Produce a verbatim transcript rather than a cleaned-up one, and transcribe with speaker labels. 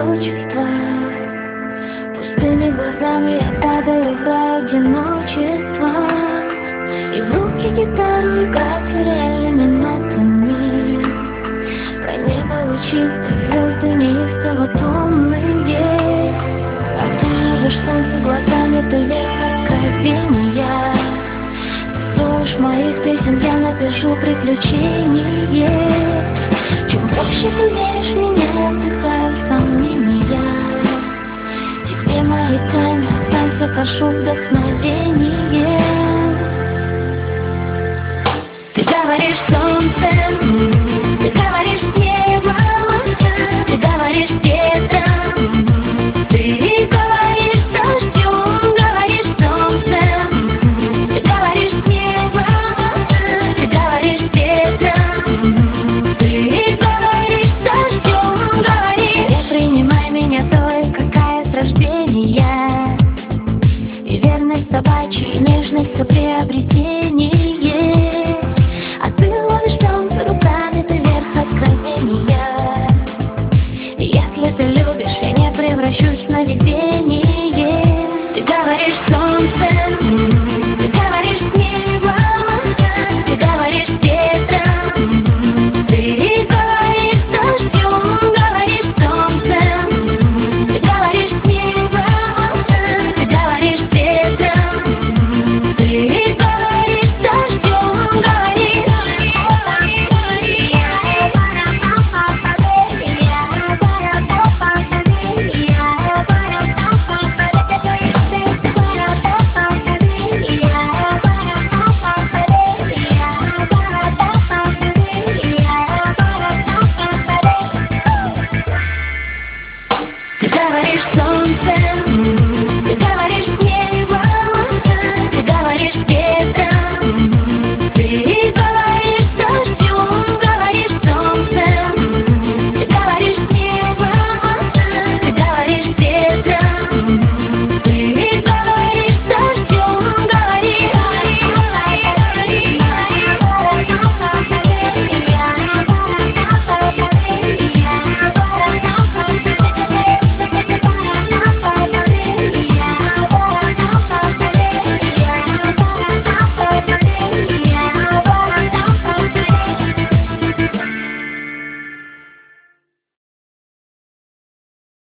Speaker 1: одиночества. Пустыми глазами я падаю в рай одиночества. И в руки гитару играть свирельными нотами. Про небо лучистые звезды неистово томные. А ты жаждешь солнца глазами, ты лев откровения. Ты слушаешь моих песен, я напишу приключение. Чем больше ты веришь в меня, отдыхаю сомнения. Тебе мои тайны, в танце прошу вдохновение. Ты говоришь солнцем, ты говоришь небом, ты говоришь ветром, ты говоришь дождем, говоришь солнцем, ты говоришь небом, ты говоришь ветром, ты говоришь дождем, говоришь. Не принимай меня той, какая с рождения, и верность собачья, нежность все приобретение. А ты ловишь солнце руками, ты верх откровения. И если ты любишь, я не превращусь в сновидение. Ты говоришь солнцем, ты говоришь небом, ты говоришь ветром, ты говоришь дождем, говоришь солнцем, ты говоришь небом, ты говоришь ветром, ты говоришь дождем, говоришь. Ты говоришь солнцем,